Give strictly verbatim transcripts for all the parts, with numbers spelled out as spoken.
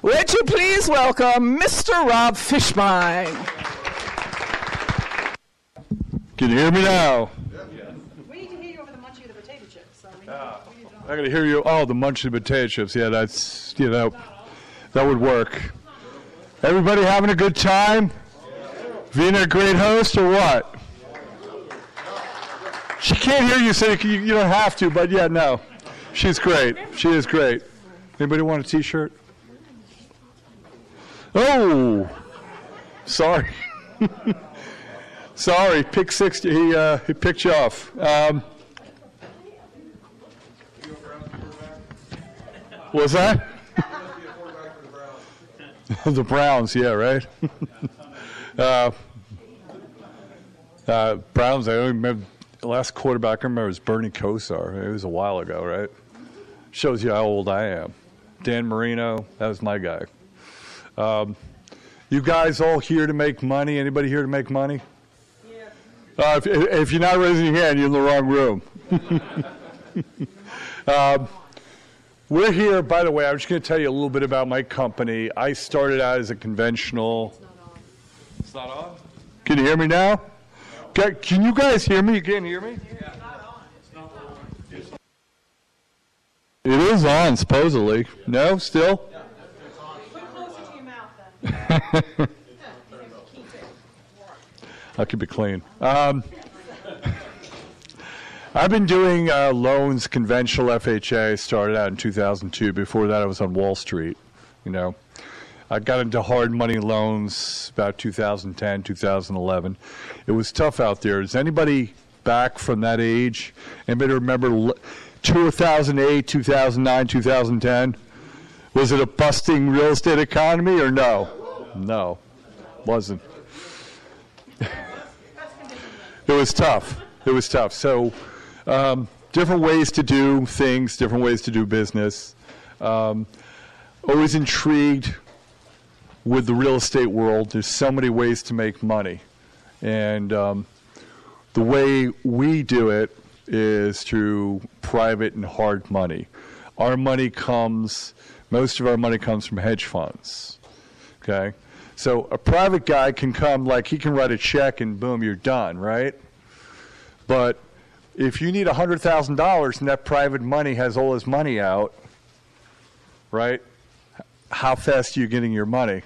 Would you please welcome Mister Rob Fishbein? Can you hear me now? We need to hear you over the munchie of the potato chips. So we need, Ah, we need to I got to hear you. Oh, the munchie potato chips. Yeah, that's, you know, that would work. Everybody having a good time? Vina a great host or what? She can't hear you, so you, you don't have to, but yeah, no. She's great. She is great. Anybody want a T-shirt? Oh, sorry. Sorry, pick six. He uh, he picked you off. Um, what was that? The Browns, yeah, right. uh, uh, Browns. I don't remember the last quarterback I remember was Bernie Kosar. It was a while ago, right? Shows you how old I am. Dan Marino, that was my guy. Um, you guys all here to make money? Anybody here to make money? Uh, if, if you're not raising your hand, you're in the wrong room. um, we're here, by the way, I'm just going to tell you a little bit about my company. I started out as a conventional. It's not on. It's not on? Can you hear me now? Can, can you guys hear me? You can't hear me? Yeah. It's not on. It's not on. It is on, supposedly. No, still? Yeah, it's on. Put it closer to your mouth, then. I'll keep it clean. Um, I've been doing uh, loans, conventional F H A, started out in two thousand two. Before that, I was on Wall Street, you know. I got into hard money loans about two thousand ten, two thousand eleven. It was tough out there. Is anybody back from that age? Anybody remember two thousand eight, two thousand nine, two thousand ten? Was it a busting real estate economy or no? No, wasn't. It was tough. It was tough. So um, different ways to do things, different ways to do business. Um, always intrigued with the real estate world. There's so many ways to make money. And um, the way we do it is through private and hard money. Our money comes, most of our money comes from hedge funds. Okay? So a private guy can come, like he can write a check and boom, you're done, right? But if you need one hundred thousand dollars and that private money has all his money out, right, how fast are you getting your money?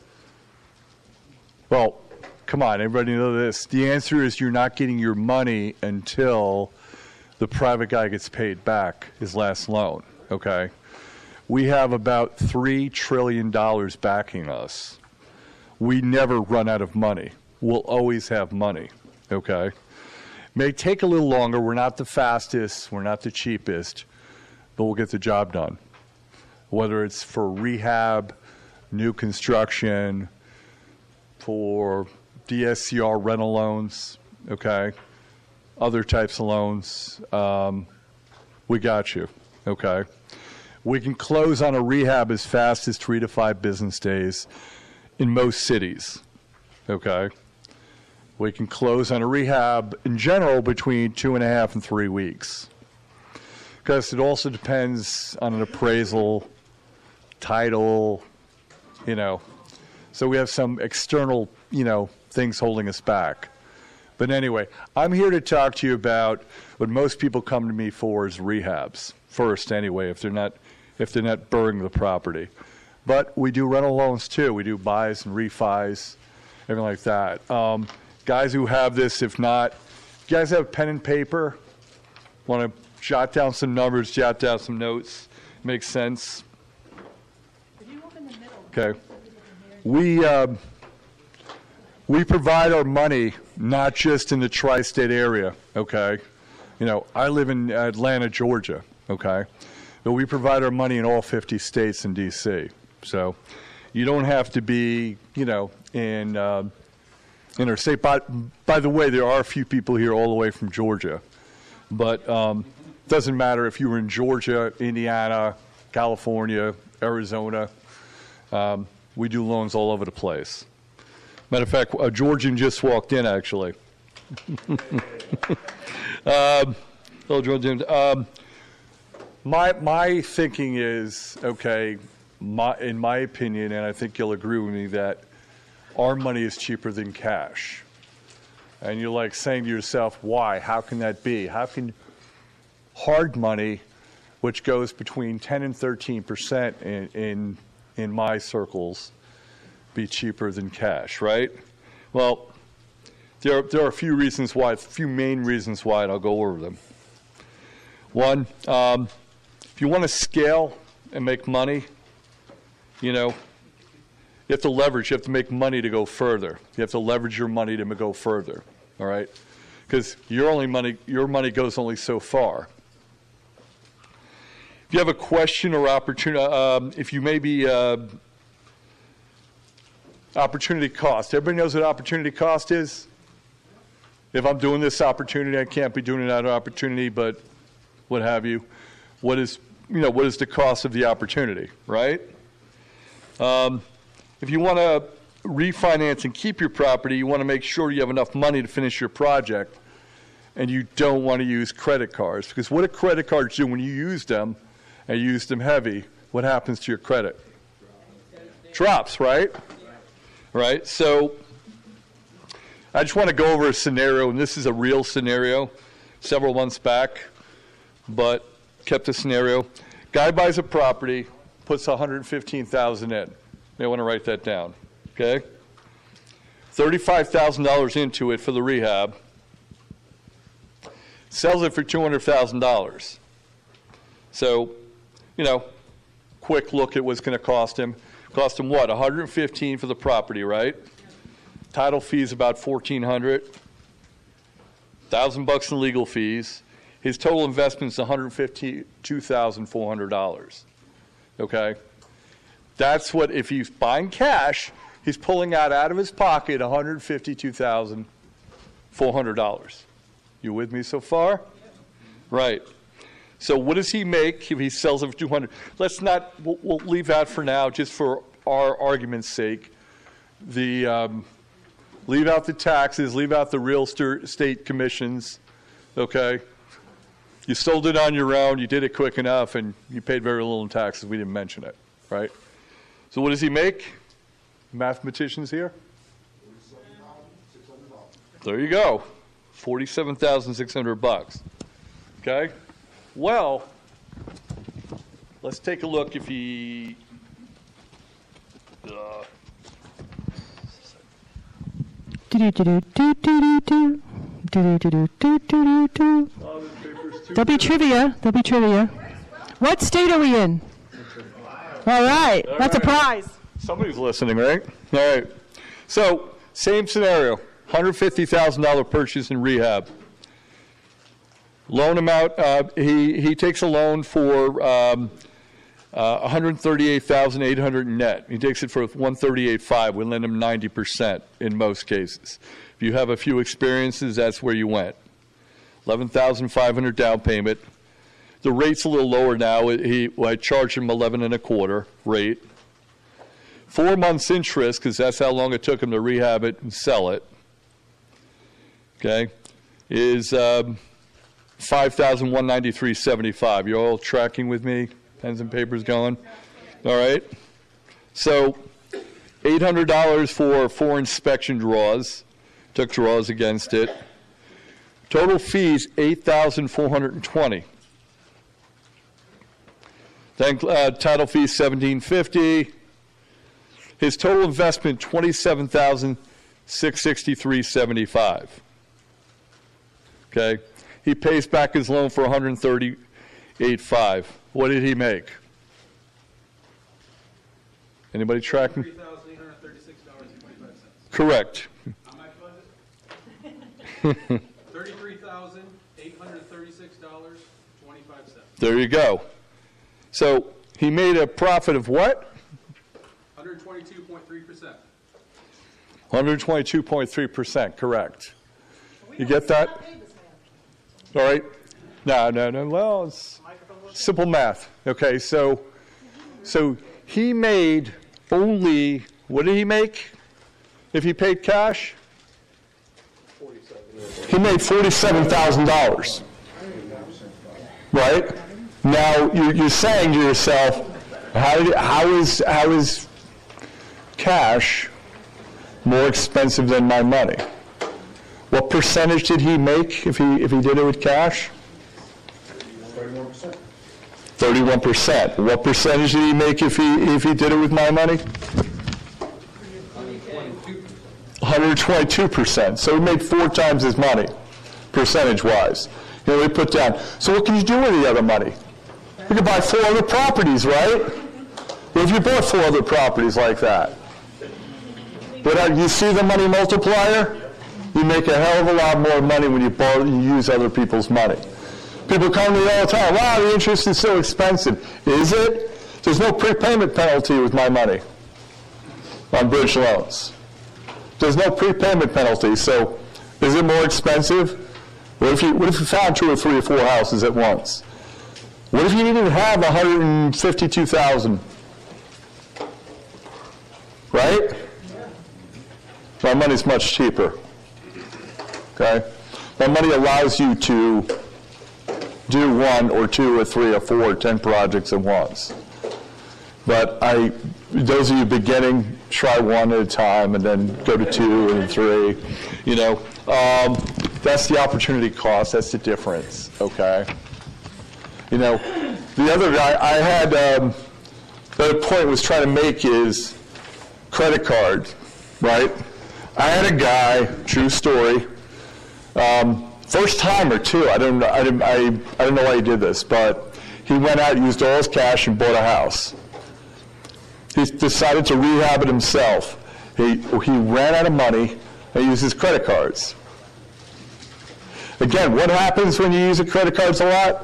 Well, come on, everybody know this. The answer is you're not getting your money until the private guy gets paid back his last loan, okay? We have about three trillion dollars backing us. We never run out of money. We'll always have money, okay? May take a little longer. We're not the fastest. We're not the cheapest, but we'll get the job done. Whether it's for rehab, new construction, for D S C R rental loans, okay, other types of loans, um, we got you, okay? We can close on a rehab as fast as three to five business days in most cities, okay? We can close on a rehab in general between two and a half and three weeks. Because it also depends on an appraisal, title, you know. So we have some external, you know, things holding us back. But anyway, I'm here to talk to you about what most people come to me for is rehabs first anyway, if they're not if they're not burning the property. But we do rental loans too. We do buys and refis, everything like that. Um, guys who have this, if not, you guys have pen and paper? Want to jot down some numbers, jot down some notes? Makes sense? Okay. We, uh, we provide our money not just in the tri-state area, okay? You know, I live in Atlanta, Georgia, okay? But we provide our money in all fifty states and D C. So you don't have to be, you know, in uh, interstate. By, by the way, there are a few people here all the way from Georgia. But um, it doesn't matter if you were in Georgia, Indiana, California, Arizona. Um, we do loans all over the place. Matter of fact, a Georgian just walked in, actually. um, hello, Georgian. Um, my, my thinking is, okay, my, in my opinion, and I think you'll agree with me, that our money is cheaper than cash. And you're like saying to yourself, why? How can that be? How can hard money, which goes between ten and thirteen percent in, in, in my circles, be cheaper than cash, right? Well, there are, there are a few reasons why, a few main reasons why, and I'll go over them. One, um, if you want to scale and make money, you know, you have to leverage, you have to make money to go further. You have to leverage your money to go further, all right? Because your only money, your money goes only so far. If you have a question or opportunity, um, if you maybe, uh, opportunity cost. Everybody knows what opportunity cost is? If I'm doing this opportunity, I can't be doing another opportunity, but what have you. What is, you know, what is the cost of the opportunity, right? Um, if you want to refinance and keep your property, you want to make sure you have enough money to finish your project, and you don't want to use credit cards. Because what do credit cards do when you use them and you use them heavy? What happens to your credit? Drops, right? Right? So I just want to go over a scenario, and this is a real scenario, several months back, but kept the scenario. Guy buys a property, puts one hundred fifteen thousand dollars in. You may want to write that down, okay? thirty-five thousand dollars into it for the rehab. Sells it for two hundred thousand dollars. So, you know, quick look at what's going to cost him. Cost him what? one hundred fifteen for the property, right? Title fees about fourteen hundred. Thousand bucks in legal fees. His total investment is one hundred fifty-two thousand four hundred dollars. Okay, that's what, if he's buying cash, he's pulling out out of his pocket one hundred fifty-two thousand four hundred dollars. You with me so far? Right. So what does he make if he sells it for two hundred? Let's not, we'll, we'll leave that for now, just for our argument's sake. The um, leave out the taxes, leave out the real estate commissions. Okay, you sold it on your own, you did it quick enough, and you paid very little in taxes. We didn't mention it, right? So what does he make? Mathematicians here? There you go, forty-seven thousand six hundred bucks. Okay. Well, let's take a look if he, uh, There'll be trivia. There'll be trivia. What state are we in? All right. All That's right. a prize. Somebody's listening, right? All right. So, same scenario, one hundred fifty thousand dollars purchase and rehab. Loan amount, uh, he, he takes a loan for um, uh, one hundred thirty-eight thousand eight hundred dollars net. He takes it for one hundred thirty-eight thousand five hundred dollars. We lend him ninety percent in most cases. If you have a few experiences, that's where you went. eleven thousand five hundred dollars down payment. The rate's a little lower now. He, well, I charged him eleven and a quarter rate. Four months interest, because that's how long it took him to rehab it and sell it. Okay, is um, five thousand one hundred ninety-three dollars and seventy-five cents. You're all tracking with me? Pens and papers going? All right. So eight hundred dollars for four inspection draws. Took draws against it. Total fees, eight thousand four hundred twenty dollars. Then uh, title fees, seventeen fifty. His total investment, twenty-seven thousand six hundred sixty-three dollars and seventy-five cents. Okay. He pays back his loan for one hundred thirty-eight thousand five hundred dollars. What did he make? Anybody tracking? three thousand eight hundred thirty-six dollars and twenty-five cents. Correct. On my budget? thirty-three thousand eight hundred thirty-six dollars and twenty-five cents. There you go. So he made a profit of what? one hundred twenty-two point three percent. one hundred twenty-two point three percent, correct. You get that? All right. No, no, no. Well, it's simple math. Okay, so so he made only, what did he make if he paid cash? He made forty-seven thousand dollars. Right? Now, you're, you're saying to yourself, How did, how is, how is cash more expensive than my money? What percentage did he make if he, if he did it with cash? Thirty-one percent. thirty-one percent. What percentage did he make if he, if he did it with my money? one hundred twenty-two percent. So he made four times his money, percentage-wise. You know, we put down. So what can you do with the other money? You can buy four other properties, right? Well, if you bought four other properties like that, but uh, you see the money multiplier? You make a hell of a lot more money when you borrow, you use other people's money. People come to me all the time, wow, the interest is so expensive. Is it? There's no prepayment penalty with my money on bridge loans. There's no prepayment penalty, so is it more expensive? What if you, what if you found two or three or four houses at once? What if you didn't even have one hundred fifty-two thousand dollars? Right? My money's much cheaper. Okay? My money allows you to do one or two or three or four or ten projects at once. But I, those of you beginning, try one at a time and then go to two and three. You know, um, that's the opportunity cost. That's the difference. Okay. You know, the other guy I had, um, the other point was trying to make is credit cards, right? I had a guy, true story, um, first timer too. I don't know. I didn't. I, I don't know why he did this, but he went out, used all his cash, and bought a house. He decided to rehab it himself. He he ran out of money and used his credit cards. Again, what happens when you use the credit cards a lot?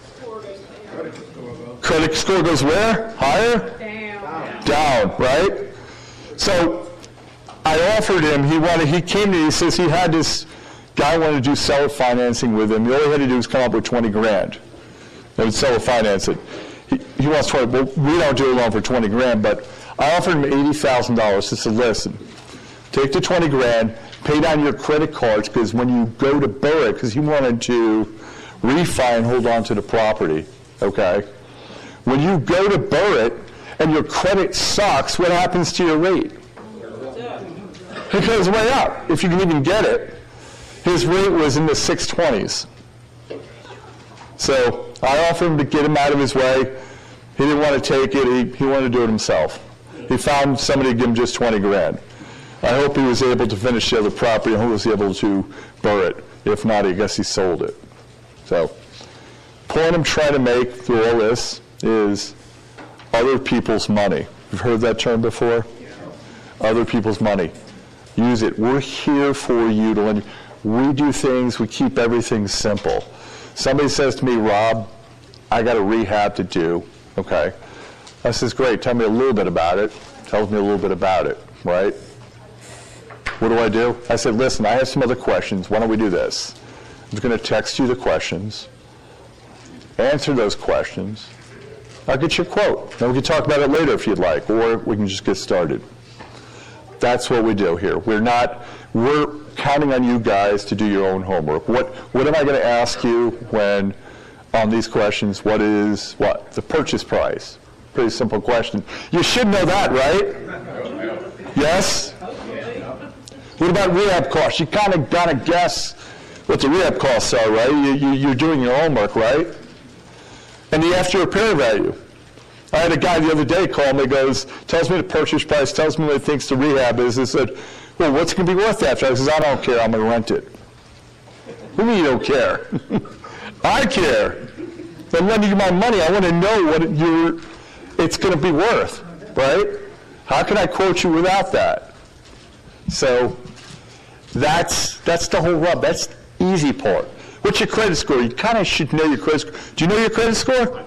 Credit score goes where? Higher? Down. Down, right? So I offered him, he wanted, he came to me, he says he had this guy wanted to do seller financing with him. All he had to do was come up with twenty grand. They would seller finance it. He, he wants twenty, well, we don't do a loan for twenty grand, but I offered him eighty thousand dollars. Just said, listen, take the twenty grand, pay down your credit cards, because when you go to Burritt, because he wanted to refi and hold on to the property, okay? When you go to Burritt and your credit sucks, what happens to your rate? It goes way up, if you can even get it. His rate was in the six twenties. So I offered him to get him out of his way. He didn't want to take it. He, he wanted to do it himself. He found somebody to give him just twenty grand. I hope he was able to finish the other property. I hope he was able to Burritt. If not, I guess he sold it. So point I'm trying to make through all this is other people's money. You've heard that term before? Other people's money. Use it. We're here for you to lend. We do things, we keep everything simple. Somebody says to me, Rob, I got a rehab to do. Okay. I says, great, tell me a little bit about it. Tells me a little bit about it, right? What do I do? I said, listen, I have some other questions. Why don't we do this? I'm going to text you the questions. Answer those questions. I'll get you a quote. Then we can talk about it later if you'd like, or we can just get started. That's what we do here. We're not, we're counting on you guys to do your own homework. What, what am I going to ask you when, on these questions, what is, what? The purchase price. Pretty simple question. You should know that, right? Yes? What about rehab costs? You kind of got to guess what the rehab costs are, right? You, you, you're doing your homework, right? And the after repair value. I had a guy the other day call me, goes, tells me the purchase price, tells me what he thinks the rehab is. I said, well, what's it going to be worth after? I says, I don't care, I'm going to rent it. What do you mean you don't care? I care. I'm lending you my money. I want to know what it, you're, it's going to be worth, right? How can I quote you without that? So that's, that's the whole rub. That's the easy part. What's your credit score? You kind of should know your credit score. Do you know your credit score?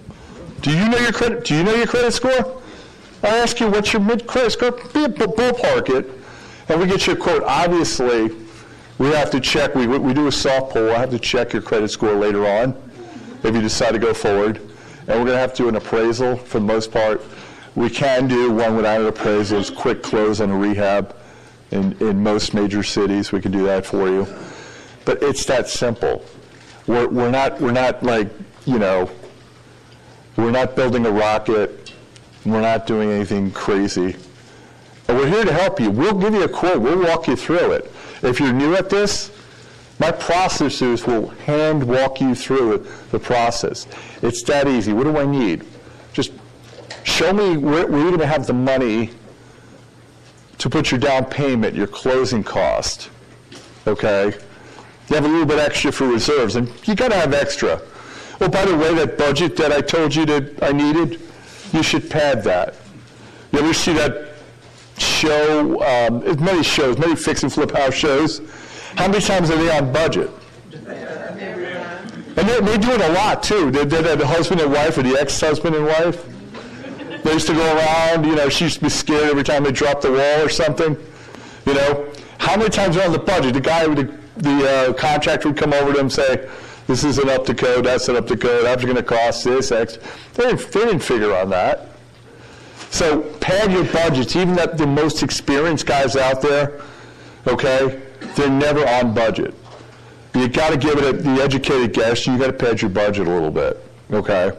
Do you know your credit? Do you know your credit score? I ask you, what's your mid credit score? Be a ballpark it, and we get you a quote. Obviously, we have to check. We we do a soft pull. I have to check your credit score later on, if you decide to go forward, and we're going to have to do an appraisal for the most part. We can do one without an appraisal. It's quick close on a rehab. In in most major cities, we can do that for you. But it's that simple. We're we're not we're not like you know. We're not building a rocket We're not doing anything crazy. And we're here to help you. We'll give you a quote. We'll walk you through it. If you're new at this, my processors will hand walk you through the process. It's that easy. What do I need? Just show me where, where you're going to have the money to put your down payment, your closing cost. Okay? You have a little bit extra for reserves, and you got to have extra. Oh, by the way, that budget that I told you that I needed, you should pad that. You ever see that show, um, many shows, many fix and flip house shows? How many times are they on budget? And they, they do it a lot, too. They did the husband and wife, or the ex-husband and wife. They used to go around, you know, she used to be scared every time they dropped the wall or something. You know, how many times are on the budget? The guy, the, the uh, contractor would come over to them and say, this isn't up to code, that's not up to code, that's going to cost this, X. They didn't, they didn't figure on that. So pad your budgets. Even that the most experienced guys out there, okay, they're never on budget. You got to give it a, the educated guess. You got to pad your budget a little bit, okay?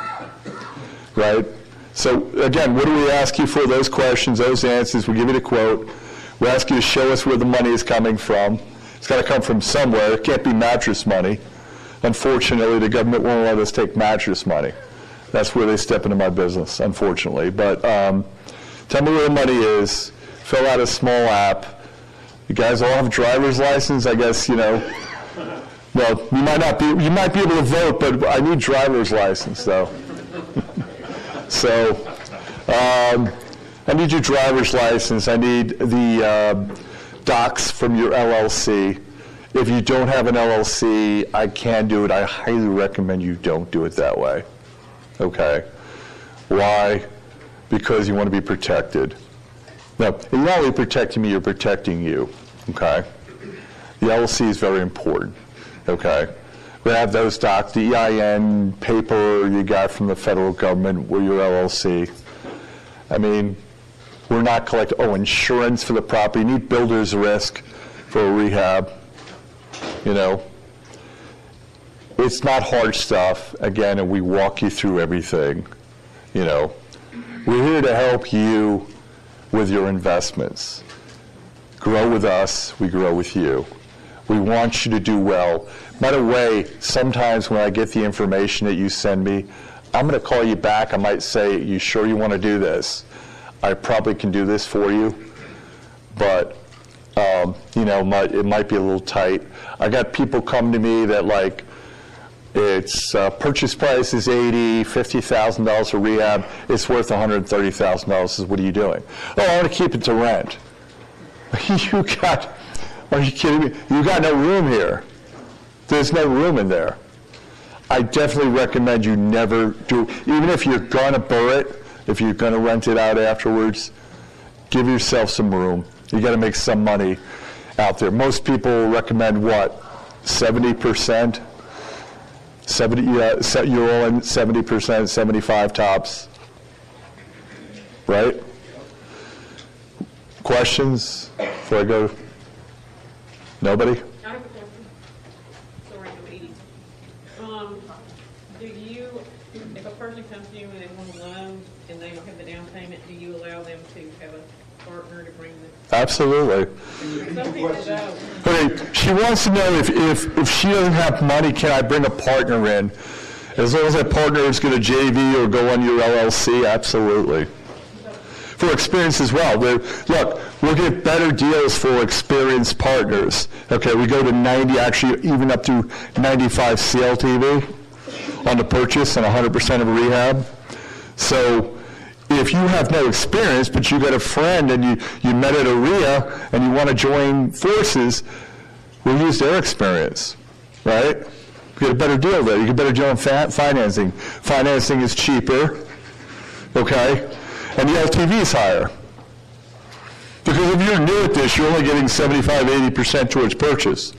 Right? So again, what do we ask you for? Those questions, those answers. We give you the quote. We ask you to show us where the money is coming from. It's got to come from somewhere. It can't be mattress money. Unfortunately, the government won't let us take mattress money. That's where they step into my business, unfortunately. But um, tell me where the money is. Fill out a small app. You guys all have a driver's license, I guess, you know. Well, you might not be, you might be able to vote, but I need driver's license, though. So, um, I need your driver's license. I need the uh, docs from your L L C. If you don't have an L L C, I can do it. I highly recommend you don't do it that way. Okay? Why? Because you want to be protected. Now, you're not only protecting me, you're protecting you. Okay? The L L C is very important. Okay? We have those docs, the E I N paper you got from the federal government with your L L C. I mean, we're not collecting, oh, insurance for the property. You need builder's risk for a rehab. You know, it's not hard stuff, again, and we walk you through everything. You know, we're here to help you with your investments. Grow with us, we grow with you. We want you to do well. By the way, sometimes when I get the information that you send me, I'm going to call you back. I might say, you sure you want to do this? I probably can do this for you, but um, you know, might, it might be a little tight. I got people come to me that like, its uh, purchase price is eighty thousand dollars, fifty thousand dollars for rehab. It's worth one hundred thirty thousand dollars. Says, what are you doing? Oh, I want to keep it to rent. You got, are you kidding me? You got no room here. There's no room in there. I definitely recommend you never do, even if you're going to burr it, if you're going to rent it out afterwards, give yourself some room. You got to make some money out there. Most people recommend what? seventy percent? seventy, yeah, you're all in seventy percent, seventy-five tops. Right? Questions before I go? Nobody? I have a question. Sorry, I'm eighty. Um, do you, if a person comes to you and they want a loan and they don't have the down payment, do you allow them to have a partner to bring the? Absolutely. Some people don't. Okay, she wants to know if, if, if she doesn't have money, can I bring a partner in? As long as that partner is going to J V or go on your L L C, absolutely. For experience as well. We're, look, we'll get better deals for experienced partners. Okay, we go to ninety, actually even up to ninety-five C L T V on the purchase and one hundred percent of rehab. So if you have no experience, but you got a friend and you, you met at a R I A and you want to join forces, we'll use their experience, right? You get a better deal there. You get a better deal on fa- financing. Financing is cheaper, okay? And the L T V is higher. Because if you're new at this, you're only getting seventy-five, eighty percent towards purchase.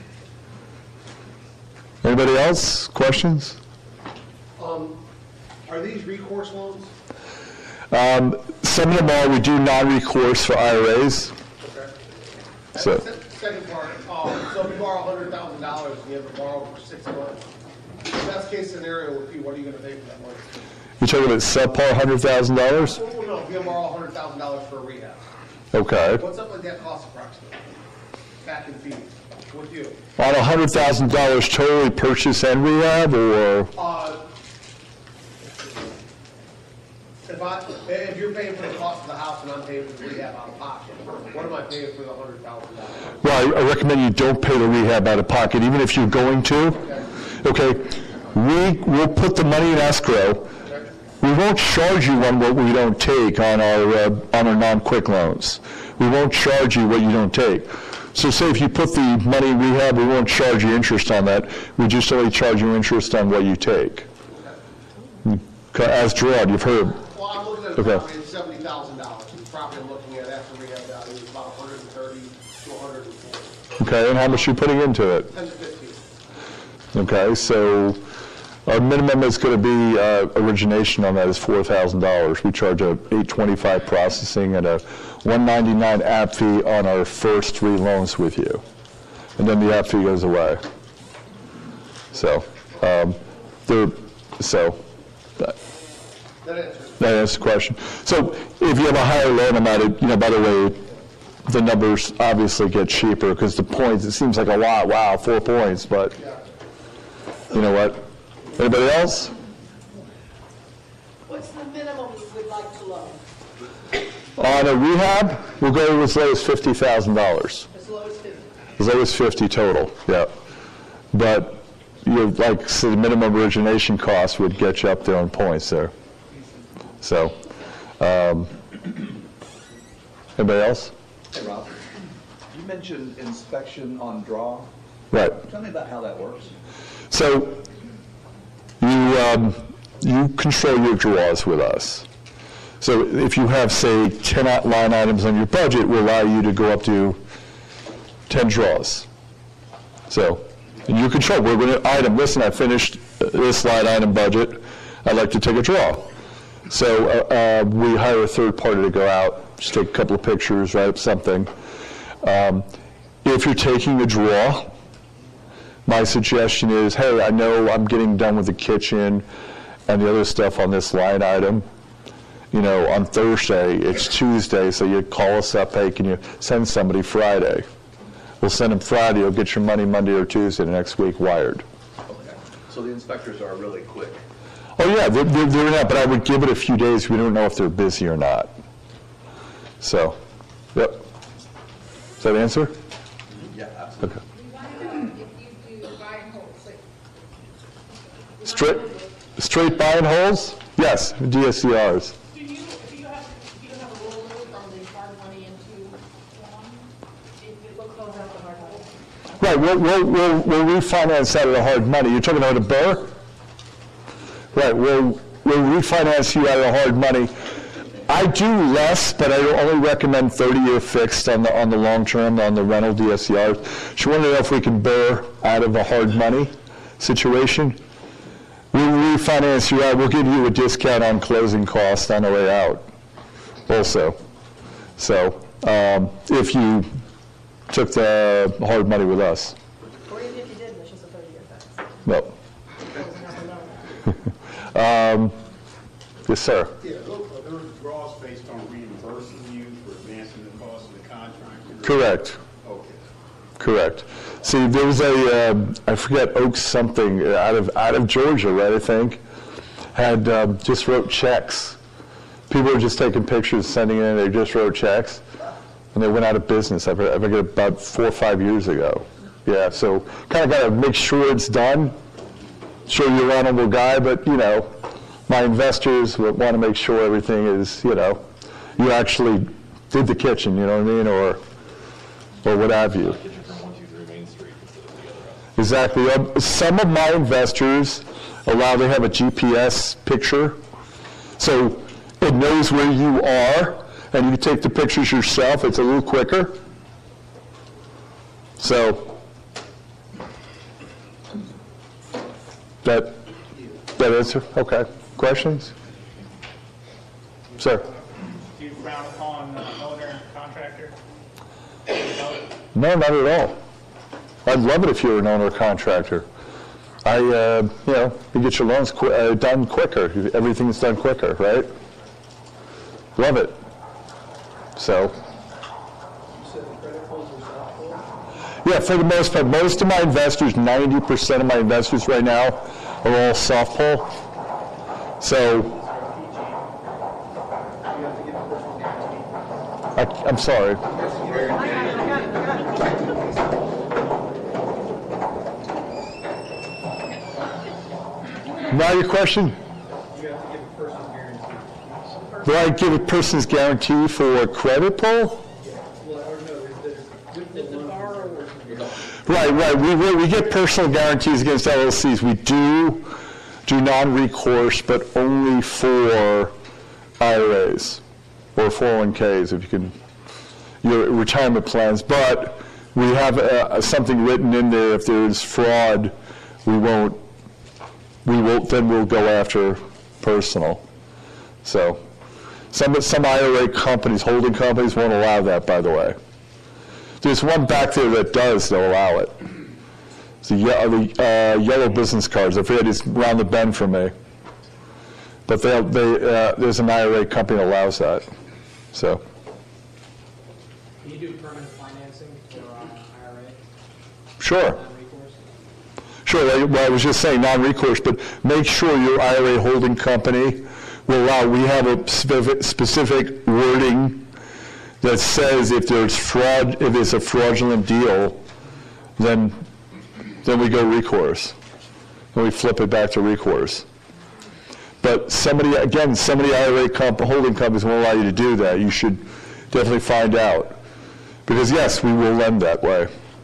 Anybody else? Questions? Um, are these recourse loans? Um, some of them are. We do non-recourse for I R As. Okay. So. Se- Second part, um, so if you borrow one hundred thousand dollars and you have to borrow for six months, best case scenario would be, what are you going to pay for that money? You're talking about subpar one hundred thousand dollars? Well, no, if you borrow one hundred thousand dollars for a rehab, Okay. what's up with that cost approximately? Back in fees, with you? On one hundred thousand dollars totally purchase and rehab, or? Uh, If I, if you're paying for the cost of the house and I'm paying for the rehab out of pocket, what am I paying for the one hundred thousand dollars? Well, I I recommend you don't pay the rehab out of pocket, even if you're going to. Okay, we will put the money in escrow. We won't charge you on what we don't take on our, uh, on our non-quick loans. We won't charge you what you don't take. So say if you put the money in rehab, we won't charge you interest on that. We just only charge you interest on what you take. As Gerard, you've heard. Well, I'm looking at a Okay. property at seventy thousand dollars. The property I'm looking at after rehab value is about one hundred thirty to one hundred forty, Okay, and how much are you putting into it? ten to fifteen. Okay, so our minimum is going to be, uh, origination on that is four thousand dollars. We charge a eight twenty-five processing and a one ninety-nine app fee on our first three loans with you. And then the app fee goes away. So, um, there, so, that, That answers. that answers the question. So if you have a higher loan amount, it- you know, by the way, the numbers obviously get cheaper because the points, it seems like a lot, wow, four points, but you know what? Anybody else? What's the minimum you would like to loan? On a rehab, we'll go as low as fifty thousand dollars. As low as fifty? As low as fifty total, yeah. But you like, so the minimum origination cost would get you up there on points there. So, um, anybody else? Hey, Rob, you mentioned inspection on draw. Right. Tell me about how that works. So you, um, you control your draws with us. So if you have, say, ten line items on your budget, we'll allow you to go up to ten draws. So, and you control, we're going to item, listen, I finished this line item budget, I'd like to take a draw. So uh, uh, we hire a third party to go out, just take a couple of pictures, write up something. Um, if you're taking a draw, my suggestion is, hey, I know I'm getting done with the kitchen and the other stuff on this line item. You know, on Thursday, it's Tuesday, so you call us up, hey, can you send somebody Friday? We'll send them Friday, you'll get your money Monday or Tuesday the next week wired. Okay. So the inspectors are really quick. Oh, yeah, they're, they're, they're not, but I would give it a few days. We don't know if they're busy or not. So, yep. Does that answer? Yeah, absolutely. Okay. Straight, straight buy and holds? Yes, D S C Rs. Do you, do you have, do you have a rollover from the hard money into one? If it looks like the hard money? Right, we'll, we'll, we'll, we'll refinance out of the hard money. You're talking about a burr? Right, we'll, we'll refinance you out of the hard money. I do less, but I only recommend thirty-year fixed on the, on the long term, on the rental D S C Rs. She wanted to know if we can burr out of a hard money situation. We'll refinance you out, we'll give you a discount on closing costs on the way out also. So, um, if you took the hard money with us. Or even if you didn't, it's just a thirty-year fix. No. Um, yes, sir. Yeah, those are those draws based on reimbursing you for advancing the cost of the contract? Correct. Okay. Correct. See, there was a, um, I forget, Oaks something, uh, out of out of Georgia, right, I think, had um, just wrote checks. People were just taking pictures, sending in, they just wrote checks, and they went out of business, I forget, I forget about four or five years ago. Yeah, so kind of got to make sure it's done. Sure you're an honorable guy, but, you know, my investors want to make sure everything is, you know, you actually did the kitchen, you know what I mean, or, or what have you. Exactly. Um, some of my investors allow, they have a G P S picture, so it knows where you are, and you take the pictures yourself. It's a little quicker. So, that, that answer? Okay. Questions? Sir? Do you frown upon uh, owner contractor? No, not at all. I'd love it if you were an owner contractor. I, uh, you know, you get your loans qu- uh, done quicker. Everything's done quicker, right? Love it. So. Yeah, for the most part, most of my investors, ninety percent of my investors right now are all soft pull. So, I, I'm sorry. Now your question? Do I give a person's guarantee for a credit pull? Right, right. We, we, we get personal guarantees against L L Cs. We do do non-recourse, but only for I R As or four oh one Ks, if you can, your retirement plans. But we have uh, something written in there. If there's fraud, we won't. We won't. Then we'll go after personal. So, some some I R A companies, holding companies, won't allow that. By the way. There's one back there that does, they'll allow it. It's the, ye- the uh, yellow business cards. I forget, it's around the bend from me. But they, they, uh, there's an I R A company that allows that. So. Can you do permanent financing for uh, I R A? Sure. Non-recourse? Sure, like, well, I was just saying non-recourse, but make sure your I R A holding company will allow, we have a specific, specific wording that says if there's fraud, if it's a fraudulent deal, then then we go recourse, and we flip it back to recourse. But somebody, again, somebody I R A comp, holding companies won't allow you to do that. You should definitely find out, because yes, we will lend that way.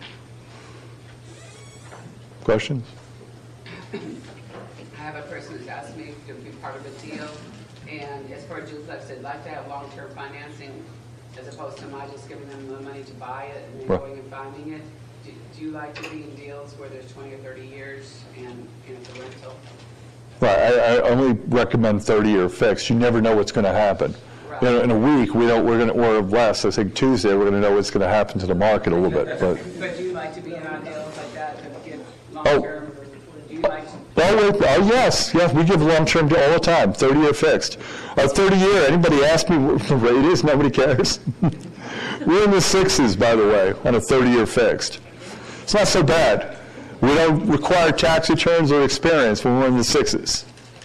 Questions? I have a person who's asked me to be part of a deal, and as far as duplex, they'd like to have long-term financing, as opposed to my just giving them the money to buy it and then Right. going and finding it. Do, do you like getting in deals where there's twenty or thirty years and, and it's a rental? Right, I, I only recommend thirty-year fixed. You never know what's going to happen. Right. You know, in a week, we don't. We're going to, or less. I think Tuesday, we're going to know what's going to happen to the market a little bit. But But do you like to be in on deals like that that give Oh. long-term? Do you like to? oh, wait, oh yes, yes, we give long-term all the time. thirty-year fixed. Our thirty-year. Anybody ask me what the rate is? Nobody cares. We're in the sixes, by the way, on a thirty-year fixed. It's not so bad. We don't require tax returns or experience when we're in the sixes.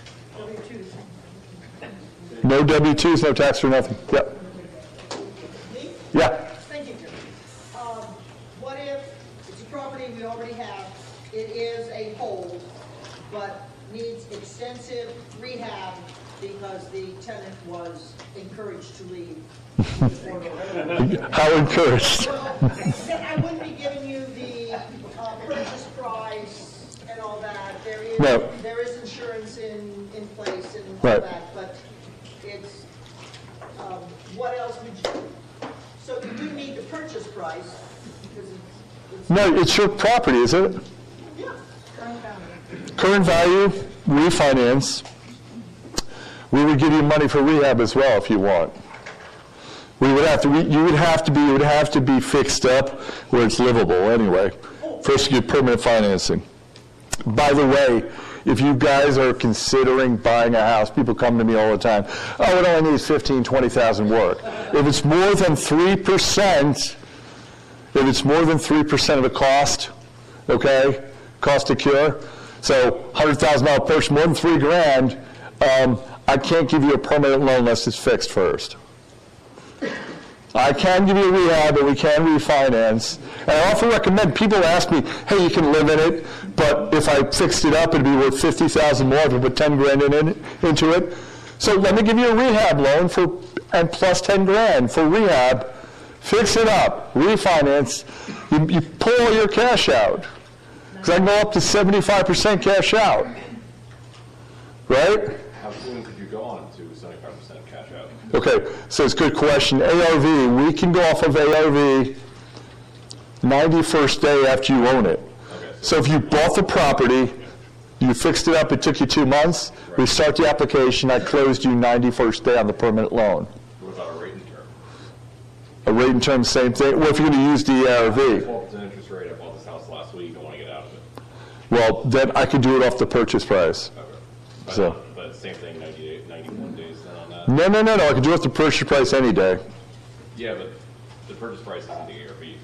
No W twos, no tax or nothing. Yep. Yeah. Thank you, Jim. Um, What if it's a property we already have, it is a hold, but needs extensive rehab because the tenant was encouraged to leave? How encouraged? Well, I wouldn't be giving you the uh, purchase price and all that. There is, No. there is insurance in, in place and all Right. that, but it's, um, what else would you, so you do need the purchase price, because it's, it's, No, it's your property, is it? yeah, current value. Current value, refinance. We would give you money for rehab as well if you want. We would have to, we- you would have to be, you would have to be fixed up where it's livable anyway. First, you get permanent financing. By the way, if you guys are considering buying a house, people come to me all the time, oh, it only needs fifteen, twenty thousand work. If it's more than three percent, if it's more than three percent of the cost, okay, cost to cure, so one hundred thousand dollars purchase, more than three grand, um, I can't give you a permanent loan unless it's fixed first. I can give you a rehab, and we can refinance. And I often recommend, people ask me, hey, you can live in it, but if I fixed it up, it'd be worth fifty thousand dollars more if I put ten grand in it, into it. So let me give you a rehab loan for, and plus ten grand for rehab. Fix it up, refinance. You, you pull all your cash out. Because I can go up to seventy-five percent cash out. Right? How soon could you go on to seventy-five percent cash out? Okay, so it's a good question. A R V, we can go off of A R V ninety-first day after you own it. Okay, So if you bought the property, you fixed it up, it took you two months, we start the application, I closed you ninety-first day on the permanent loan. what about a rate and term? A rate and term, same thing. Well, if you're going to use the A R V. twelve percent interest rate, I bought this house last week, I want to get out of it. Well, then I could do it off the purchase price. Okay. But, So. but same thing, ninety-eight, ninety-one days then on that? No, no, no, no, I could do it off the purchase price any day. Yeah, but the purchase price isn't the A R V.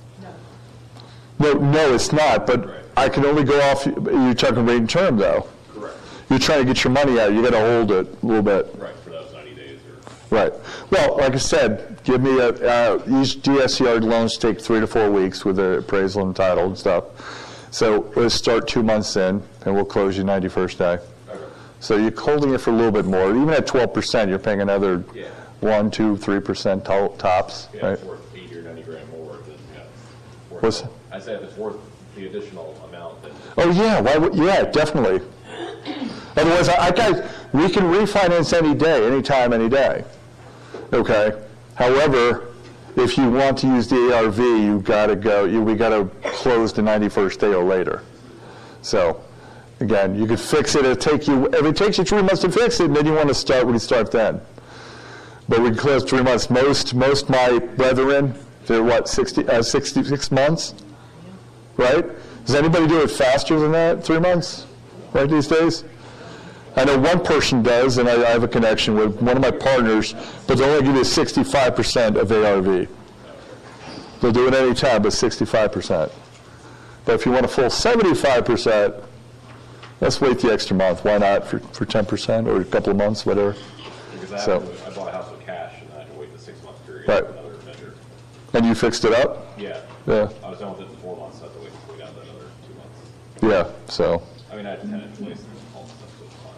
No, no, it's not, but Right. I can only go off, you're talking rate and term, though. Correct. You're trying to get your money out, you gotta hold it a little bit. Right, for those ninety days or? Right. Well, like I said, give me a, uh, these D S C R loans take three to four weeks with the appraisal and title and stuff. So let's start two months in, and we'll close you ninety-first day. Okay. So you're holding it for a little bit more. Even at twelve percent, you're paying another Yeah. one, two, three percent to- tops, Yeah, right? it's worth eighty or ninety grand more than, yeah. worth What's- it. I said if it's worth the additional amount, then. Oh, yeah, why would, yeah, definitely. Otherwise, I, I guys, we can refinance any day, anytime, any day, okay? However, if you want to use the A R V, you've got to go, you, we got to close the ninety-first day or later. So, again, you could fix it, it'll take you, if it takes you three months to fix it, and then you want to start, we can start then. But we can close three months. Most, most my brethren, they're what, sixty, uh, sixty-six months? Right? Does anybody do it faster than that, three months, right, these days? I know one person does, and I, I have a connection with one of my partners, but they'll only give you sixty-five percent of A R V. They'll do it any time, but sixty-five percent. But if you want a full seventy-five percent, let's wait the extra month. Why not for, for ten percent or a couple of months, whatever. Because I, So- have to, I bought a house with cash and I had to wait the six month period Right. for another measure. And you fixed it up? Yeah. Yeah. I was done with it in four months, so I had to wait until we got that another two months. Yeah, so. I mean, I had a tenant in place and all the stuff, so it's fine.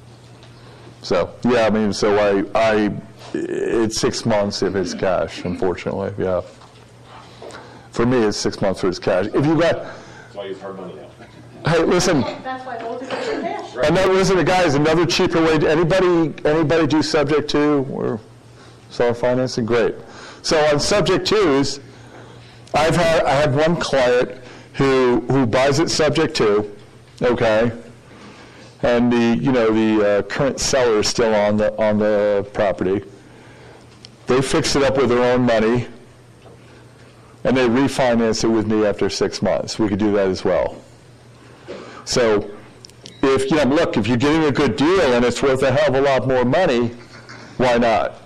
So, yeah, I mean, so I, I, it's six months if it's cash, unfortunately, yeah. For me, it's six months for it's cash. If you got, That's why I use hard money now. hey, listen, That's why older people are cash. and then, listen, guys, another cheaper way, anybody, anybody do subject to or seller financing? Great. So on subject twos, I've had, I have one client who, who buys it subject to, okay? And the, you know, the uh, current seller is still on the, on the property. They fix it up with their own money, and they refinance it with me after six months. We could do that as well. So if, you know, look, if you're getting a good deal and it's worth a hell of a lot more money, why not?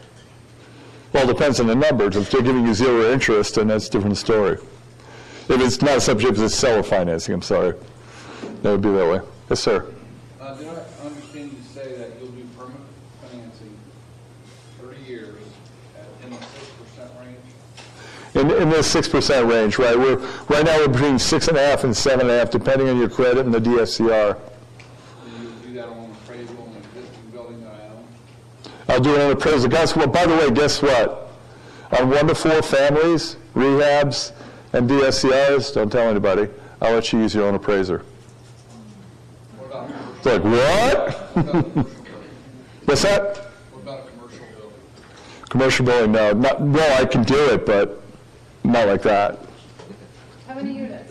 Well, it depends on the numbers. If they're giving you zero interest, then that's a different story. If it's not subject to seller financing, I'm sorry. That would be that way. Yes, sir. Uh, did I understand you say that you'll do permanent financing thirty years at, in the six percent range? In, in the six percent range, right? We're, right now we're between six and a half and seven and a half, depending on your credit and the D S C R. Do you do that on appraisal on the existing building that I own? I'll do it on appraisal. Guys, well, by the way, guess what? On one to four families, rehabs, and D S C Rs, don't tell anybody, I'll let you use your own appraiser. What about a It's like, what? commercial building? What's that? What about a commercial building? Commercial building, no. Not, well, I can do it, but not like that. How many units?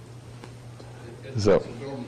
It's So. it's a building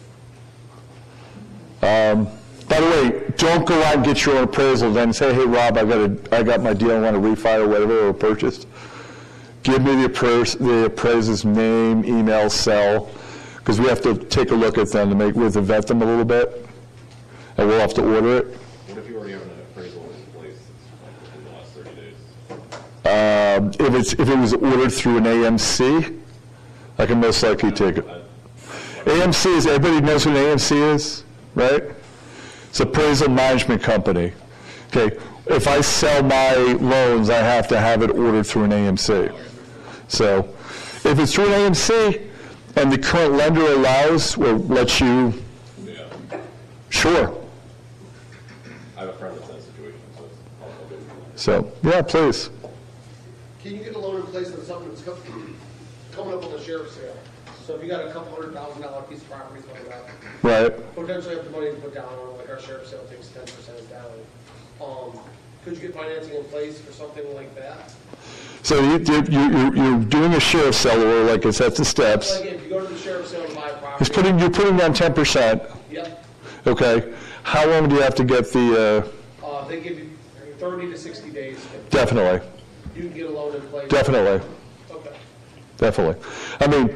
for it. Um, by the way, don't go out and get your own appraisal, then say, hey, Rob, I got a, I got my deal, I want to refi or whatever, or purchase. Give me the apprais- the appraiser's name, email, cell, because we have to take a look at them to make, we have to vet them a little bit, and we'll have to order it. What if you already have an appraisal in place that's in the last thirty days? Um, if it's, if it was ordered through an A M C, I can most likely take it. A M C is, everybody knows what an A M C is, right? It's appraisal management company. Okay, if I sell my loans, I have to have it ordered through an A M C. So if it's through an A M C and the current lender allows or lets you, Yeah. sure. I have a friend that's in that situation, so it's also good. So, yeah, please. Can you get a loan in place on something that's co- coming up on the sheriff's sale? So if you got a couple hundred thousand dollar piece of property, something like that, Right. potentially have the money to put down on, it, like our sheriff's sale takes ten percent down. Um, could you get financing in place for something like that? So you, you, you- you're doing a sheriff's sale, or like it's at the steps. Like if you go to the sheriff's sale and buy a property. It's putting, you're putting down ten percent, Yep, okay? How long do you have to get the, uh, uh, they give you thirty to sixty days. definitely, You can get a loan in place. definitely, Okay. definitely. I mean,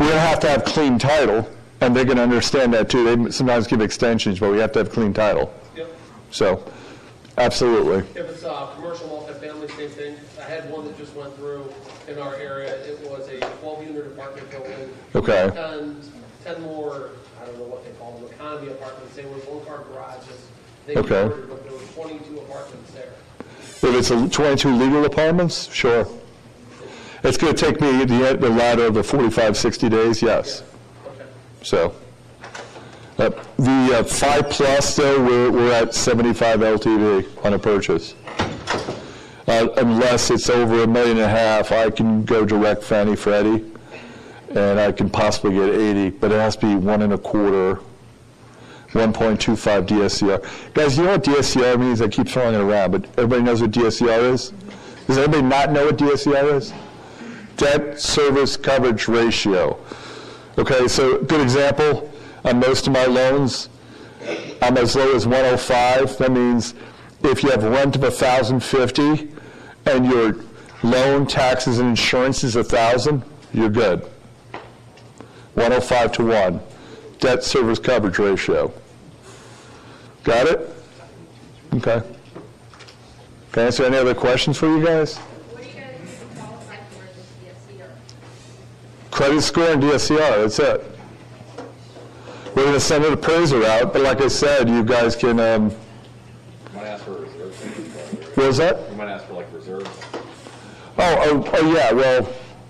we're going to have to have clean title, and they're going to understand that too. They sometimes give extensions, but we have to have clean title. Yep. So, absolutely. If it's a commercial multifamily, same thing. I had one that just went through in our area. It was a twelve-unit apartment building. Okay. And ten more, I don't know what they call them, economy apartments. They were one-car garages. They Okay. converted, but there were twenty-two apartments there. If it's a twenty-two legal apartments, sure. It's going to take me the, the ladder of the forty-five, sixty days, yes. Okay. So, uh, the uh, five plus though, we're, we're at seventy-five L T V on a purchase. Uh, unless it's over a million and a half, I can go direct Fannie Freddie, and I can possibly get eighty, but it has to be one and a quarter, one point two five D S C R. Guys, you know what D S C R means? I keep throwing it around, but everybody knows what D S C R is? Does anybody not know what D S C R is? Debt service coverage ratio. Okay, so good example, on most of my loans, I'm as low as one oh five. That means if you have a rent of one thousand fifty and your loan, taxes, and insurance is one thousand, you're good. one oh five to one, debt service coverage ratio. Got it? Okay. Can I answer any other questions for you guys? What do you guys need to qualify for this D S C R? Credit score and D S C R, that's it. We're going to send an appraiser out, but like I said, you guys can, um, You might ask for reserves. what was that? You might ask for like reserves. Oh, oh, oh yeah, well,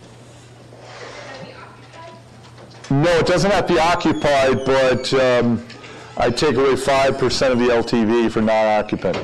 no, it doesn't have to be occupied, but um, I take away five percent of the L T V for non-occupant.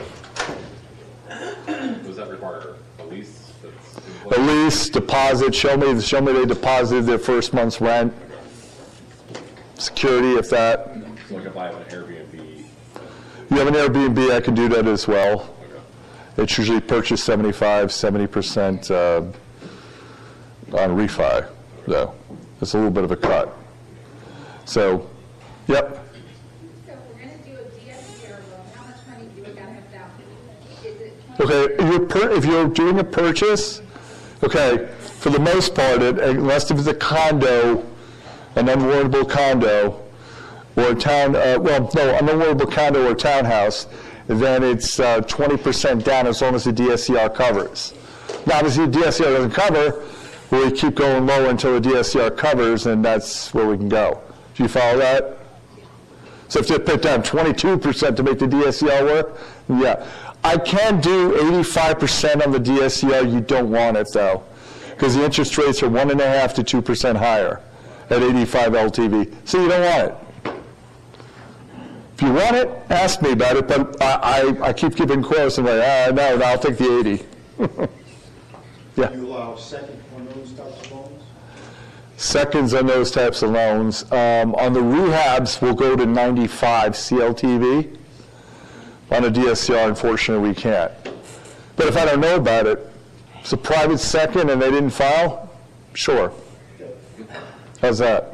Does that require a lease? That's in place? A lease, deposit, show me, show me they deposited their first month's rent. Security, if that. So like if I have an Airbnb, You have an Airbnb, I can do that as well. okay. It's usually purchase seventy-five, seventy percent uh, on refi, though. It's a little bit of a cut. So, yep. So if we're gonna do a D S C R loan, how much money do we gotta have down? Is it Okay, if you're, per, if you're doing a purchase, okay, for the most part, it, unless if it's a condo, an unwarrantable condo, or a town, uh, well, no, an unwarrantable condo or townhouse, then it's uh, twenty percent down as long as the D S C R covers. Now, obviously, the D S C R doesn't cover, we keep going low until the D S C R covers, and that's where we can go. Do you follow that? So if you put down twenty-two percent to make the D S C R work, yeah. I can do eighty-five percent on the D S C R. You don't want it, though, because the interest rates are one point five to two percent higher at eighty-five L T V. So you don't want it. If you want it, ask me about it, but I, I, I keep giving quotes and like, ah, no, no, I'll take the eighty. Yeah. You allow second on those types of loans? Seconds on those types of loans. Um, on the rehabs, we'll go to ninety-five C L T V. On a D S C R, unfortunately, we can't. But if I don't know about it, it's a private second and they didn't file, sure. How's that?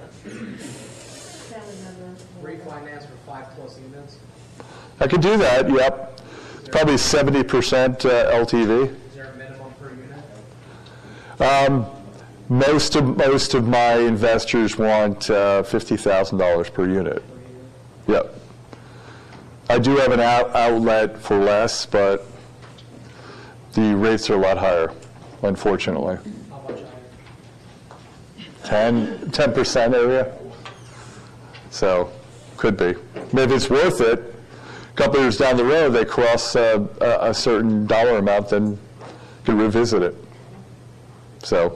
Refinance for five plus units. I could do that, yep. It's probably seventy percent uh, L T V. Is there a minimum per unit? Um, most of most of my investors want uh, fifty thousand dollars per unit. Yep. I do have an out outlet for less, but the rates are a lot higher, unfortunately. How much ten, ten percent area. So, could be. Maybe it's worth it. A couple years down the road, they cross uh, a, a certain dollar amount, then you can revisit it. So,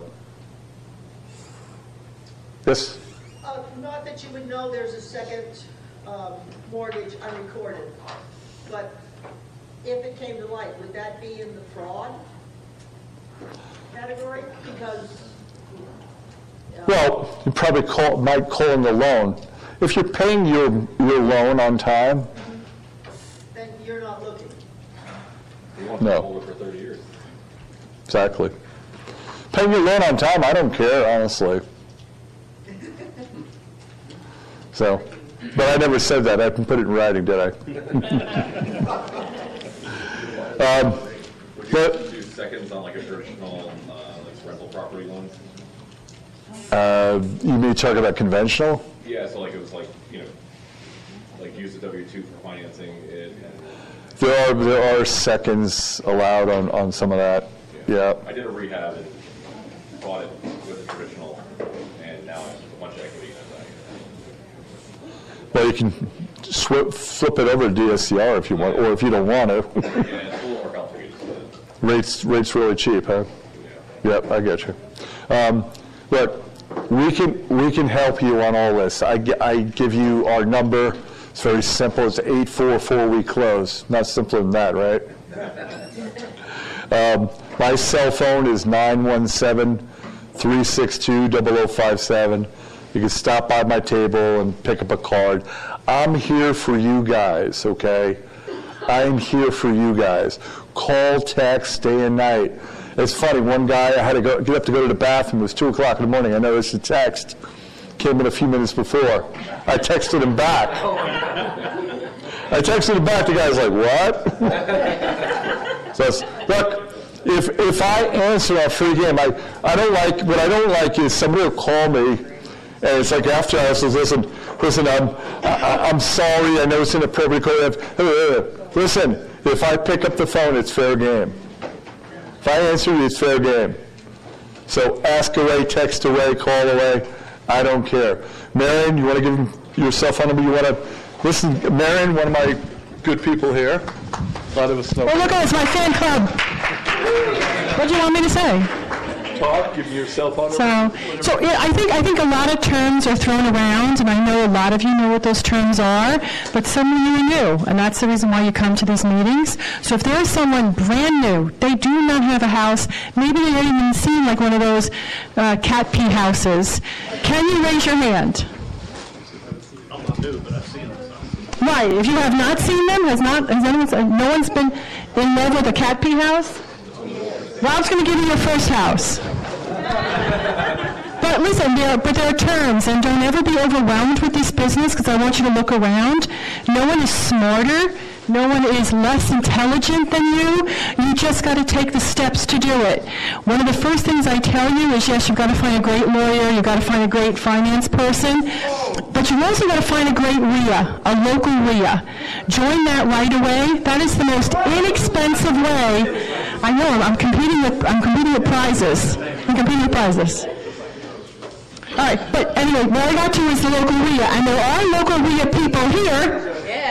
yes? Uh, Not that you would know there's a second um, mortgage unrecorded, but if it came to light, would that be in the fraud category? Because... uh, Well, you probably call, might call in the loan. If you're paying your, your loan on time, then you're not looking. You want No. to hold it for thirty years. exactly. Paying your loan on time, I don't care, honestly. So, but I never said that. I can put it in writing, did I? um, Would you but, do seconds on like a traditional uh, like rental property loans? Uh, You may talk about conventional? Yeah, so like it was like, you know, like use the W two for financing it and. There are, there are seconds allowed on, on some of that, yeah. I did a rehab and bought it with a traditional, and now I have a bunch of equity in it. Well, you can swi- flip it over to D S C R if you want, or if you don't want to. Yeah, it's a little more complicated. Rates, rates really cheap, huh? Yep, I get you. Um, Look, we can, we can help you on all this. I, gi- I give you our number. It's very simple. It's eight four four, we close. Not simpler than that, right? Um, my cell phone is nine one seven, three six two, zero zero five seven. You can stop by my table and pick up a card. I'm here for you guys, okay? I'm here for you guys. Call, text, day and night. It's funny, one guy, I had to go, get up to go to the bathroom. It was two o'clock in the morning. I noticed a text. Came in a few minutes before. I texted him back. I texted him back. The guy's like, what? So it's, look, if if I answer a free game, I, I don't like, what I don't like is somebody will call me, and it's like after I says, listen, listen, I'm, I, I'm sorry, I know it's inappropriate. Listen, if I pick up the phone, it's fair game. If I answer it, it's fair game. So ask away, text away, call away. I don't care. Marion, you want to give him your cell phone number? You want to listen? Marion, one of my good people here. A lot of us know. Well, look, it's my fan club. What do you want me to say? Talk. Give me your cell phone number. So, so yeah, I think I think a lot of terms are thrown around, and I know a lot of you know what those terms are, but some of you are new, and that's the reason why you come to these meetings. So if there is someone brand new, they do not have a house, maybe they haven't even seen like one of those uh, cat pee houses, can you raise your hand? I'm not new, but I've seen them. Right. If you have not seen them, has not, has anyone, no one's been in love with a cat pee house? Rob's going to give you your first house. But listen, there are, but there are terms, and don't ever be overwhelmed with this business, because I want you to look around. No one is smarter. No one is less intelligent than you. You just got to take the steps to do it. One of the first things I tell you is, yes, you've got to find a great lawyer, you've got to find a great finance person, but you've also got to find a great R I A, a local R I A. Join that right away. That is the most inexpensive way. I know, I'm competing with, I'm competing with prizes. I'm competing with prizes. All right, but anyway, what I got to is the local R I A, and there are local R I A people here.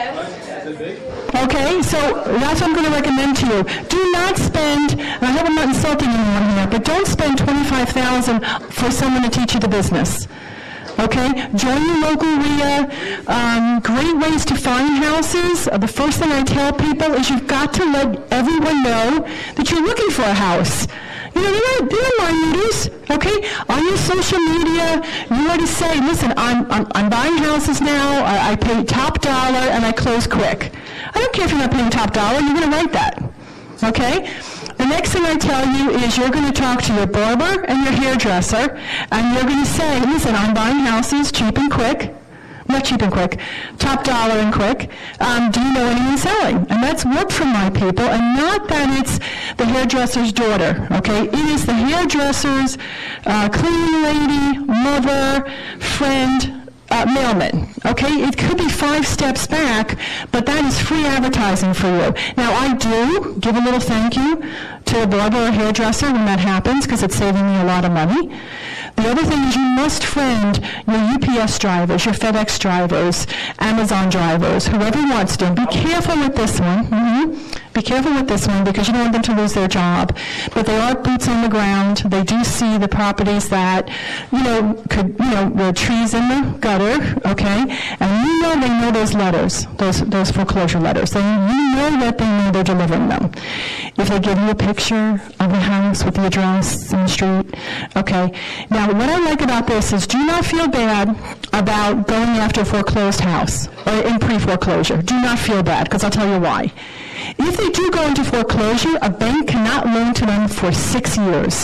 Okay, so that's what I'm going to recommend to you. Do not spend, and I hope I'm not insulting anyone here, but don't spend twenty-five thousand dollars for someone to teach you the business. Okay, join your local R I A. Um, great ways to find houses. Uh, the first thing I tell people is you've got to let everyone know that you're looking for a house. You know, they're, they're mind readers, okay? On your social media, you ought to say, listen, I'm, I'm, I'm buying houses now, I, I pay top dollar, and I close quick. I don't care if you're not paying top dollar, you're going to write that, okay? The next thing I tell you is you're going to talk to your barber and your hairdresser, and you're going to say, listen, I'm buying houses cheap and quick. Not cheap and quick, top dollar and quick. Um, do you know anyone selling? And that's work for my people, and not that it's the hairdresser's daughter, okay? It is the hairdresser's uh, cleaning lady, mother, friend, uh, mailman, okay? It could be five steps back, but that is free advertising for you. Now, I do give a little thank you to a barber or hairdresser when that happens, because it's saving me a lot of money. The other thing is you must friend your U P S drivers, your FedEx drivers, Amazon drivers, whoever wants to. Be careful with this one. Mm-hmm. Be careful with this one because you don't want them to lose their job. But they are boots on the ground. They do see the properties that, you know, could, you know, the trees in the gutter, okay? And you know they know those letters, those those foreclosure letters. They, you know that they know they're delivering them. If they give you a picture of the house with the address and the street, okay? Now, what I like about this is do not feel bad about going after a foreclosed house or in pre-foreclosure. Do not feel bad, because I'll tell you why. If they do go into foreclosure, a bank cannot loan to them for six years.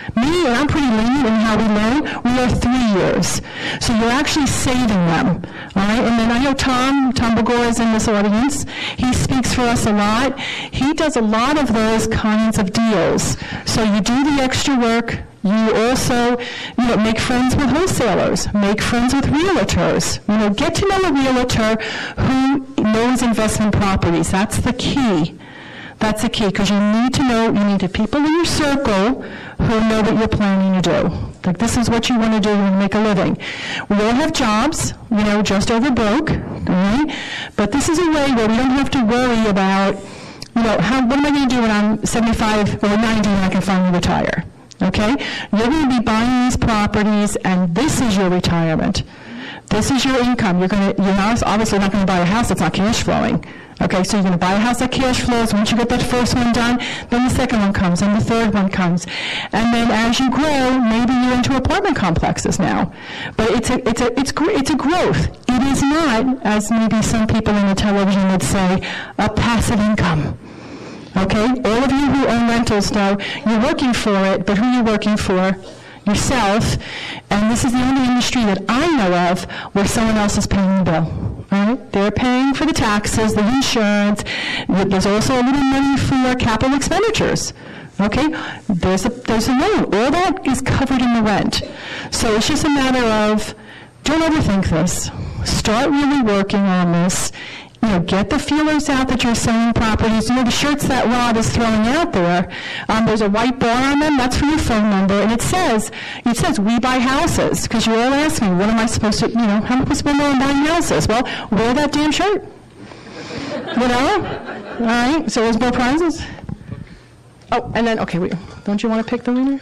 Me, and I'm pretty lenient in how we loan, we are three years. So you're actually saving them, all right? And then I know Tom, Tom Begor is in this audience. He speaks for us a lot. He does a lot of those kinds of deals. So you do the extra work. You also, you know, make friends with wholesalers, make friends with realtors. You know, get to know a realtor who knows investment properties. That's the key. That's the key, because you need to know, you need the people in your circle who know what you're planning to do. Like, this is what you want to do to make a living. We all have jobs, you know, just over broke, all right? But this is a way where we don't have to worry about, you know, how, what am I going to do when I'm seventy-five or ninety and I can finally retire? Okay? You're going to be buying these properties, and this is your retirement. This is your income. You're going to, you're not, obviously not going to buy a house that's not cash flowing. Okay, so you're going to buy a house that cash flows. Once you get that first one done, then the second one comes, and the third one comes. And then as you grow, maybe you're into apartment complexes now. But it's a, it's a, it's, gr- it's a growth. It is not, as maybe some people in the television would say, a passive income. Okay? All of you who own rentals know you're working for it, but who are you working for? Yourself. And this is the only industry that I know of where someone else is paying the bill. All right? They're paying for the taxes, the insurance. There's also a little money for capital expenditures. Okay? There's a, there's a loan. All that is covered in the rent. So it's just a matter of, don't overthink this. Start really working on this. You know, get the feelers out that you're selling properties. You know, the shirts that Rob is throwing out there, um, there's a white bar on them. That's for your phone number. And it says, it says, we buy houses. Because you're all asking, what am I supposed to, you know, how am I supposed to spend on buying houses? Well, wear that damn shirt. You know? All right, so there's more prizes. Oh, and then, okay, wait, don't you want to pick the winner?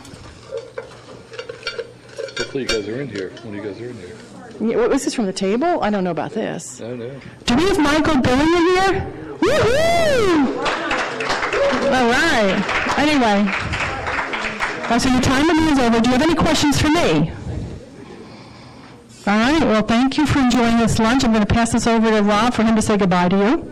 Hopefully you guys are in here when you guys are in here. Yeah, what was this, from the table? I don't know about this. I know. Do we have Michael Billing in here? Woohoo! All right. Anyway, uh, so your time with me is over. Do you have any questions for me? All right. Well, thank you for enjoying this lunch. I'm going to pass this over to Rob for him to say goodbye to you.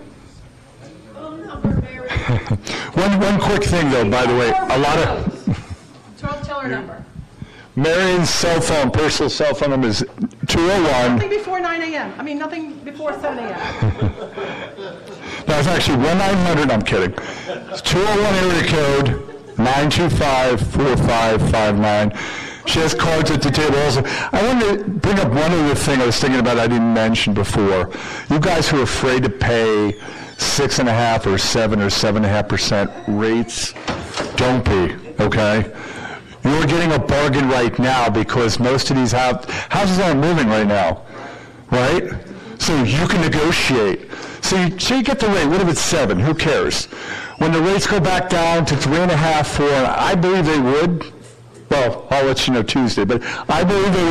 one one quick thing, though, by the way. A lot of... Tell her number. Marion's cell phone, personal cell phone number is two oh one. Nothing before nine a.m. I mean, nothing before seven a.m. No, it's actually one nine hundred, I'm kidding. It's two oh one area code, nine two five, four five five nine. She has cards at the table also. I wanted to bring up one other thing I was thinking about I didn't mention before. You guys who are afraid to pay six and a half or seven or seven and a half percent rates, don't be, okay? You're getting a bargain right now because most of these house, houses aren't moving right now, right? So you can negotiate. So you, so you get the rate. What if it's seven? Who cares? When the rates go back down to three and a half, four, and I believe they would. Well, I'll let you know Tuesday, but I believe they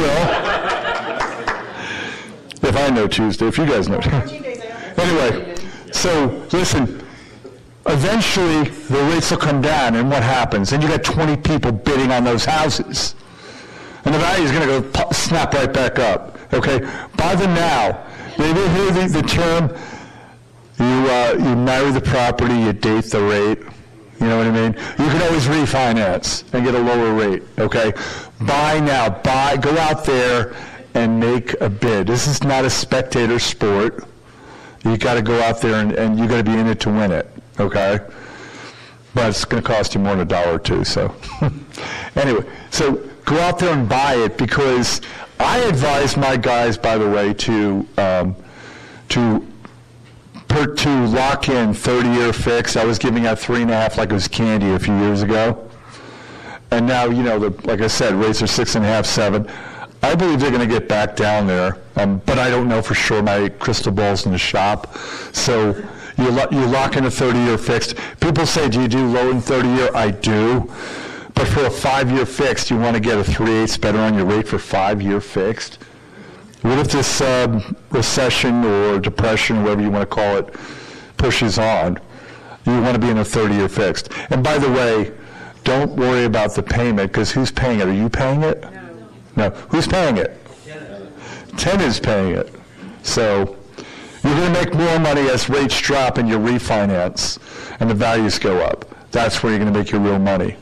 will. If I know Tuesday, if you guys know. Anyway, so listen. Eventually, the rates will come down, and what happens? And you got twenty people bidding on those houses. And the value is going to go pop, snap right back up. Okay? Buy them now. Maybe hear the, the term, you, uh, you marry the property, you date the rate. You know what I mean? You can always refinance and get a lower rate. Okay? Buy now. Buy. Go out there and make a bid. This is not a spectator sport. You got to go out there, and, and you got to be in it to win it. Okay? But it's going to cost you more than a dollar or two, so. Anyway, so go out there and buy it, because I advise my guys, by the way, to um, to per, to lock in thirty-year fix. I was giving out three and a half like it was candy a few years ago. And now, you know, the, like I said, rates are six and a half, seven. I believe they're going to get back down there, um, but I don't know for sure. My crystal ball's in the shop. So you, lo- you lock in a thirty-year fixed. People say, do you do low and thirty-year? I do. But for a five-year fixed, you want to get a three-eighths better on your rate for five-year fixed. What if this um, recession or depression, whatever you want to call it, pushes on? You want to be in a thirty-year fixed. And by the way, don't worry about the payment, because who's paying it? Are you paying it? No. No. Who's paying it? Ten is paying it. So you're going to make more money as rates drop and you refinance and the values go up. That's where you're going to make your real money.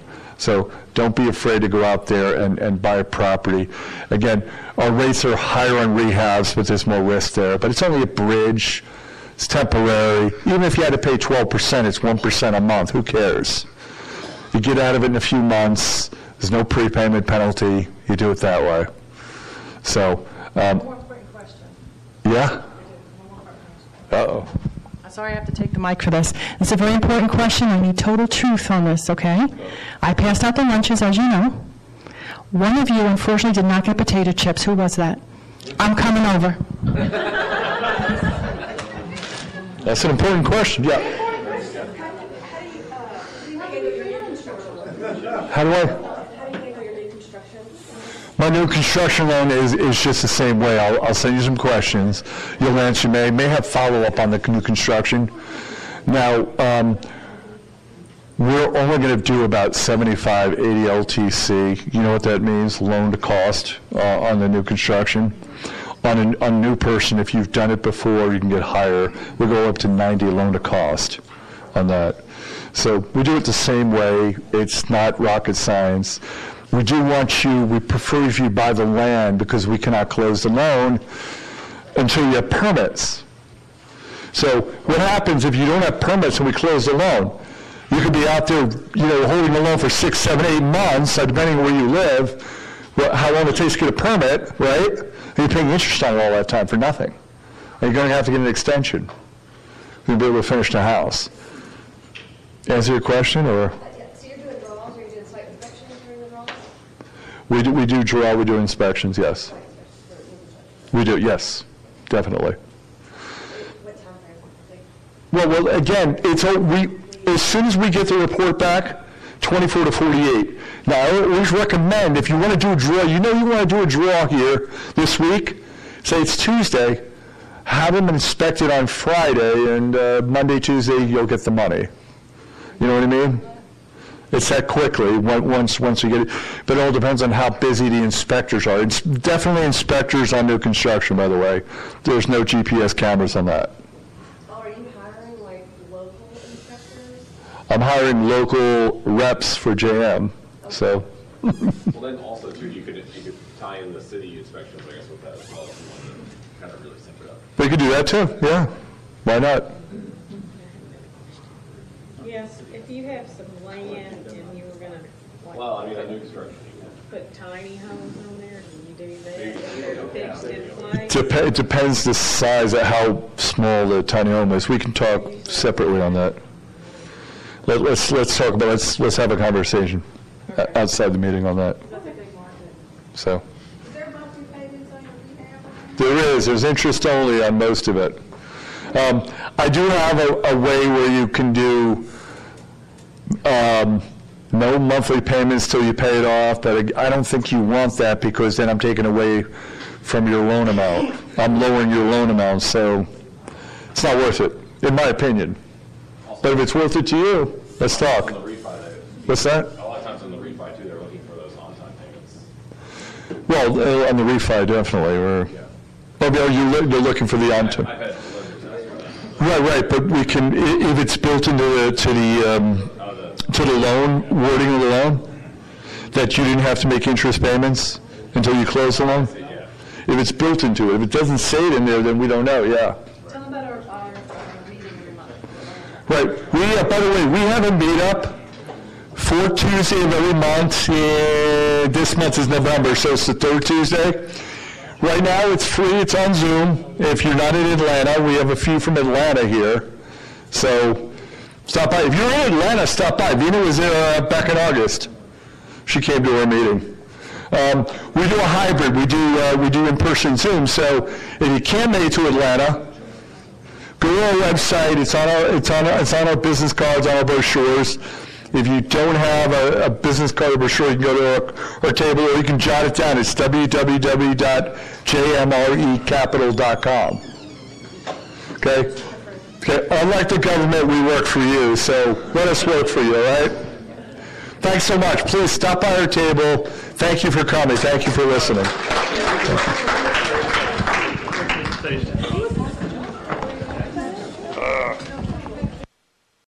So don't be afraid to go out there and, and buy a property. Again, our rates are higher on rehabs, but there's more risk there. But it's only a bridge. It's temporary. Even if you had to pay twelve percent, it's one percent a month. Who cares? You get out of it in a few months. There's no prepayment penalty. You do it that way. So, um, One more quick question. yeah? Uh-oh. I'm sorry I have to take the mic for this. It's a very important question. I need total truth on this, okay? I passed out the lunches, as you know. One of you, unfortunately, did not get potato chips. Who was that? I'm coming over. That's an important question, yeah. How do I? My new construction loan is, is just the same way. I'll, I'll send you some questions. You'll answer, may, may have follow-up on the new construction. Now, um, we're only going to do about seventy-five, eighty L T C. You know what that means, loan to cost uh, on the new construction. On a, on a new person, if you've done it before, you can get higher. We'll go up to ninety loan to cost on that. So we do it the same way. It's not rocket science. We do want you, we prefer if you buy the land because we cannot close the loan until you have permits. So what happens if you don't have permits and we close the loan? You could be out there, you know, holding the loan for six, seven, eight months, depending on where you live, well, how long it takes to get a permit, right? And you're paying interest on it all that time for nothing. And you're going to have to get an extension. You're going to be able to finish the house. Answer your question, or? So you're doing draws, or you're doing site inspections during the draws? We do, we do draw, we do inspections, yes. We do, yes, definitely. What time frame? Well, well, again, it's, a- we, as soon as we get the report back, twenty-four to forty-eight. Now, I always recommend, if you want to do a draw, you know you want to do a draw here this week, say it's Tuesday, have them inspected on Friday, and uh, Monday, Tuesday, you'll get the money. You know what I mean? It's that quickly, on- once once you get it. But it all depends on how busy the inspectors are. It's definitely inspectors on new construction, by the way. There's no G P S cameras on that. Oh, are you hiring like local inspectors? I'm hiring local reps for J M, so. Well, then also too, you could, you could tie in the city inspections, I guess, with that as well, if you wanted to kind of really sync it up. We could do that too, yeah. Why not? Yes, if you have some land and you were gonna, like. Well, I mean, on new construction. Put tiny homes on there, do you do that? They're fixed in place? Dep- It depends the size, of how small the tiny home is. We can talk separately on that. Let- Let's, let's talk about, let's, let's have a conversation o- outside the meeting on that. So. Is there monthly payments on your rehab? There is, there's interest only on most of it. Um, I do have a, a way where you can do um, no monthly payments till you pay it off, but I don't think you want that because then I'm taking away from your loan amount. I'm lowering your loan amount, so it's not worth it, in my opinion. But if it's worth it to you, let's talk. On the refi, they- What's that? A lot of times on the refi too, they're looking for those on-time payments. Well, uh, on the refi, definitely, or, oh, are you, loo- you're looking for the on I've had lenders ask for that. Right, right, but we can, i- if it's built into the, to the, um, to the loan, wording of the loan, that you didn't have to make interest payments until you close the loan? If it's built into it, if it doesn't say it in there, then we don't know, yeah. Tell them about our, our uh, meeting every month. Right, we, uh, by the way, we have a meetup for Tuesday of every month. Uh, This month is November, so it's the third Tuesday. Right now, it's free, it's on Zoom. If you're not in Atlanta, we have a few from Atlanta here. So stop by. If you're in Atlanta, stop by. Vina was there uh, back in August. She came to our meeting. Um, we do a hybrid. We do uh, we do in-person Zoom. So if you can't make it to Atlanta, go to our website. It's on our it's on our, it's on our business cards, on our brochures. If you don't have a, a business card or brochure, you can go to our, our table, or you can jot it down. It's w w w dot j m r e capital dot com. Okay? Okay. Unlike the government, we work for you, so let us work for you, all right? Thanks so much. Please stop by our table. Thank you for coming. Thank you for listening. Thank you.